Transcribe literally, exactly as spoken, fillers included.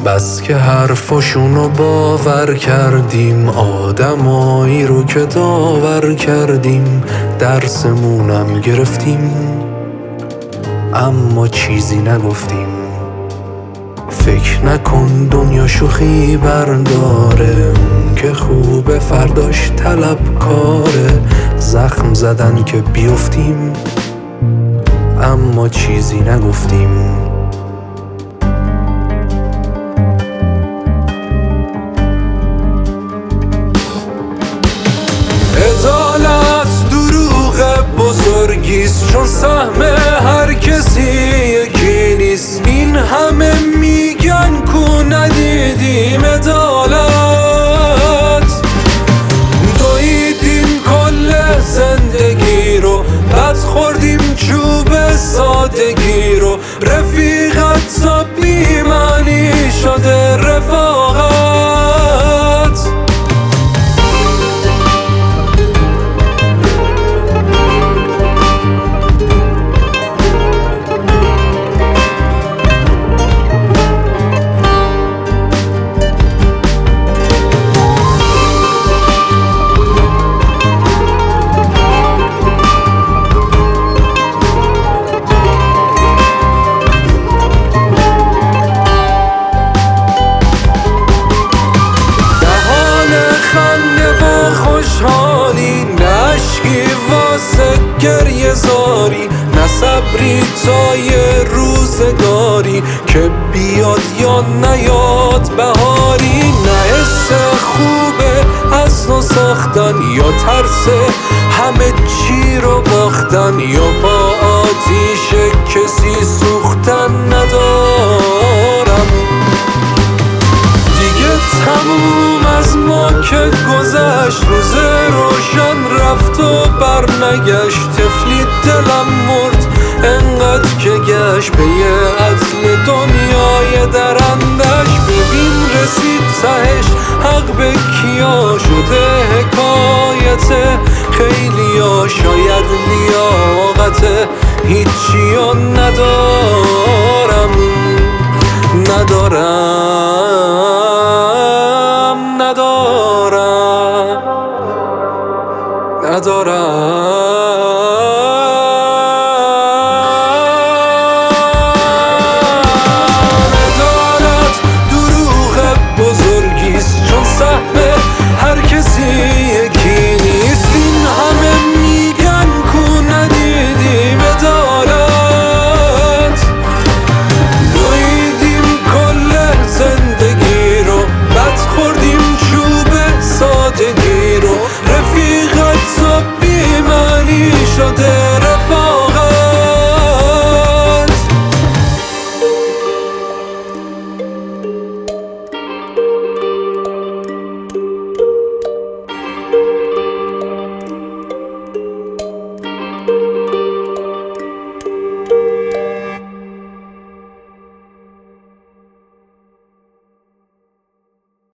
بس که حرفاشونو باور کردیم، آدمایی رو که داور کردیم، درسمونم گرفتیم اما چیزی نگفتیم. فکر نکن دنیا شوخی برداره، اون که خوبه فرداش طلبکاره. زخم زدن که بیفتیم اما چیزی نگفتیم. عدالت دروغ بزرگیست، چون سهم هر کسی یکی نیست. این همه میگن کو ندیدیم عدالت، دویدیم کل زندگی رو، بد خوردیم چوب سادگی رو. رفیقت تا بی‌معنی شده رفاقت. گریه زاری نه صبری تا یه روزگاری که بیاد یا نیاد بهاری. نه حس خوبه از نو ساختن یا ترس همه چی رو باختن، یا با آتیش کسی سوختن ندارم. دیگه تموم از ما که گذشت، روز روشن رفت و برنگشت. طفلی دلم مرد انقدر که گشت به یه عدل دنیای درندش. ببین رسید تهش حق به کیا شده حکایت خیلیا. شاید لیاقت هیچی ها ندارم ندارم ندارم ندارم